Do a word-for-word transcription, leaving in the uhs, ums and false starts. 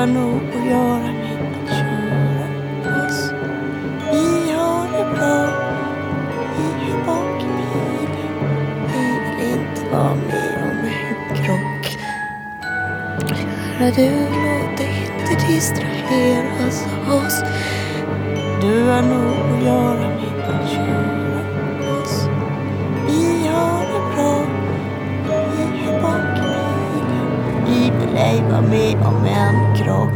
har nog att göra med att köra oss. Vi har det bra, vi är bak i bilen. Vi vill inte vara med om en krock. Kära du, låt dig inte distraheras av oss. Du har nog att göra med att köra oss. Vi har det bra, vi är bak i bilen. Vi vill ej vara med om en krock.